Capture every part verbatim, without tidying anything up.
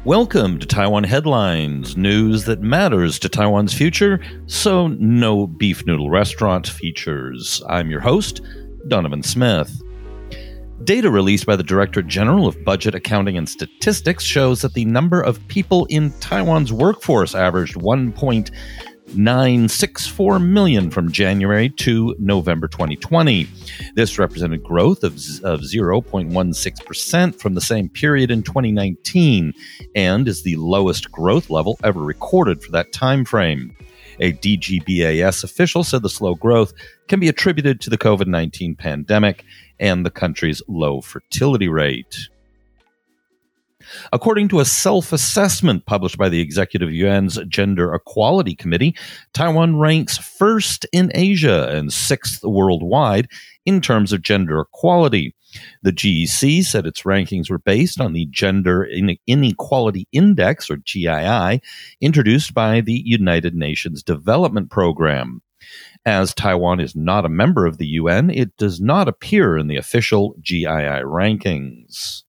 Welcome to Taiwan Headlines, news that matters to Taiwan's future, so no beef noodle restaurant features. I'm your host, Donovan Smith. Data released by the Director General of Budget, Accounting and Statistics shows that the number of people in Taiwan's workforce averaged one point nine six four million from January to November twenty twenty. This represented growth of, of zero point one six percent from the same period in twenty nineteen and is the lowest growth level ever recorded for that time frame. A D G B A S official said the slow growth can be attributed to the COVID nineteen pandemic and the country's low fertility rate. According to a self-assessment published by the Executive Yuan's Gender Equality Committee, Taiwan ranks first in Asia and sixth worldwide in terms of gender equality. The G E C said its rankings were based on the Gender Inequality Index, or G I I, introduced by the United Nations Development Program. As Taiwan is not a member of the U N, it does not appear in the official G I I rankings.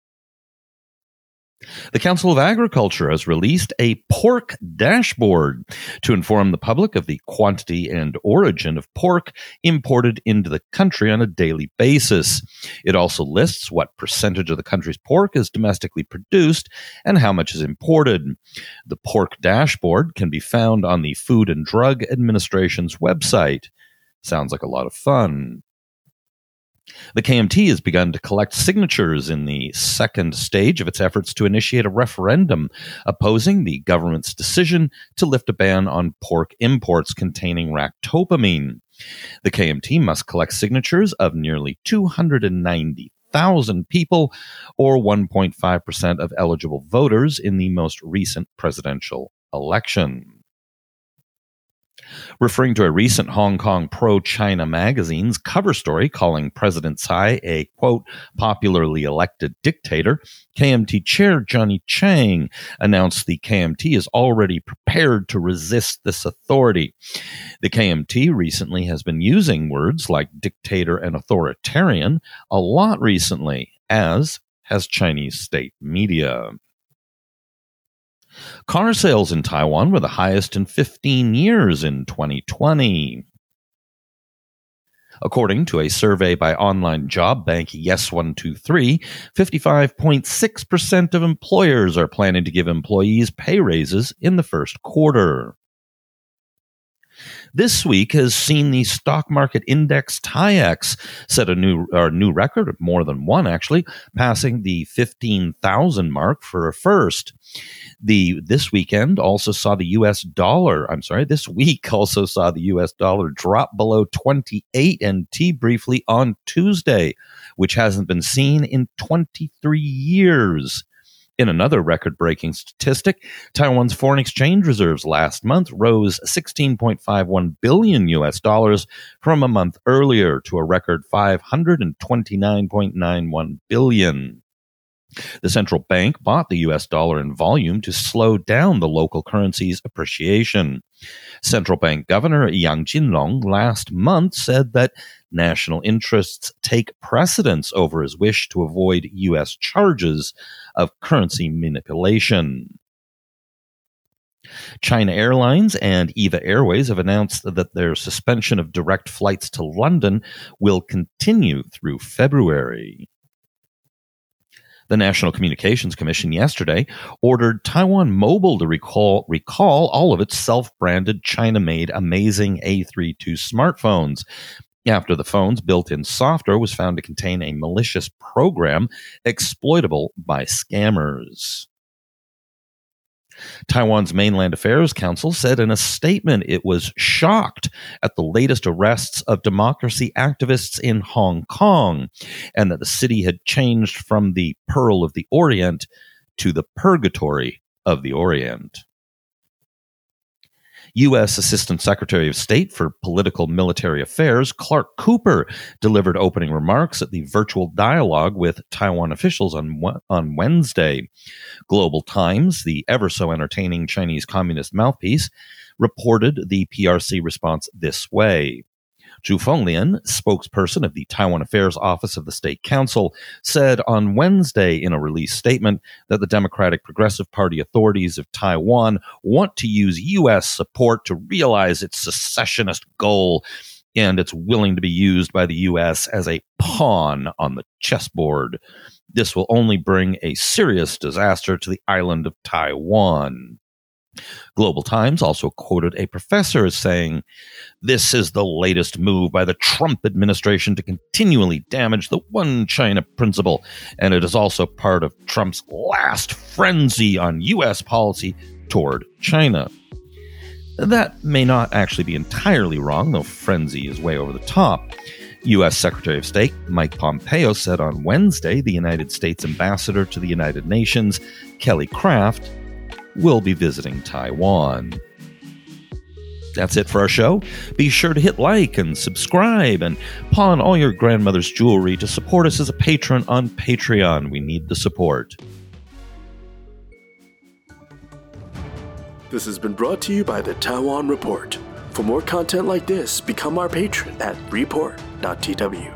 The Council of Agriculture has released a pork dashboard to inform the public of the quantity and origin of pork imported into the country on a daily basis. It also lists what percentage of the country's pork is domestically produced and how much is imported. The pork dashboard can be found on the Food and Drug Administration's website. Sounds like a lot of fun. The K M T has begun to collect signatures in the second stage of its efforts to initiate a referendum opposing the government's decision to lift a ban on pork imports containing ractopamine. The K M T must collect signatures of nearly two hundred ninety thousand people, or one point five percent of eligible voters in the most recent presidential election. Referring to a recent Hong Kong pro-China magazine's cover story calling President Tsai a, quote, popularly elected dictator, K M T Chair Johnny Chang announced the K M T is already prepared to resist this authority. The K M T recently has been using words like dictator and authoritarian a lot recently, as has Chinese state media. Car sales in Taiwan were the highest in fifteen years in twenty twenty. According to a survey by online job bank Yes one two three, fifty-five point six percent of employers are planning to give employees pay raises in the first quarter. This week has seen the stock market index T I E X set a new or new record, more than one actually, passing the fifteen thousand mark for a first. The this weekend also saw the U S dollar, I'm sorry, this week also saw the U S dollar drop below twenty-eight N T briefly on Tuesday, which hasn't been seen in twenty-three years. In another record-breaking statistic, Taiwan's foreign exchange reserves last month rose sixteen point five one billion U S dollars from a month earlier to a record five hundred twenty-nine point nine one billion. The central bank bought the U S dollar in volume to slow down the local currency's appreciation. Central Bank Governor Yang Jinlong last month said that national interests take precedence over his wish to avoid U S charges of currency manipulation. China Airlines and EVA Airways have announced that their suspension of direct flights to London will continue through February. The National Communications Commission yesterday ordered Taiwan Mobile to recall, recall all of its self-branded China-made Amazing A thirty-two smartphones after the phone's built-in software was found to contain a malicious program exploitable by scammers. Taiwan's Mainland Affairs Council said in a statement it was shocked at the latest arrests of democracy activists in Hong Kong, and that the city had changed from the Pearl of the Orient to the Purgatory of the Orient. U S Assistant Secretary of State for Political Military Affairs Clark Cooper delivered opening remarks at the virtual dialogue with Taiwan officials on, on Wednesday. Global Times, the ever-so-entertaining Chinese Communist mouthpiece, reported the P R C response this way. Zhu Fenglian, spokesperson of the Taiwan Affairs Office of the State Council, said on Wednesday in a release statement that the Democratic Progressive Party authorities of Taiwan want to use U S support to realize its secessionist goal, and it's willing to be used by the U S as a pawn on the chessboard. This will only bring a serious disaster to the island of Taiwan. Global Times also quoted a professor as saying, "This is the latest move by the Trump administration to continually damage the one China principle, and it is also part of Trump's last frenzy on U S policy toward China." That may not actually be entirely wrong, though frenzy is way over the top. U S Secretary of State Mike Pompeo said on Wednesday the United States ambassador to the United Nations, Kelly Craft, will be visiting Taiwan. That's it for our show. Be sure to hit like and subscribe and pawn all your grandmother's jewelry to support us as a patron on Patreon. We need the support. This has been brought to you by the Taiwan Report. For more content like this, become our patron at report dot t w.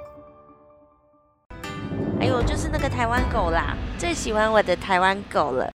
哎呦，就是那个台湾狗啦，最喜欢我的台湾狗了。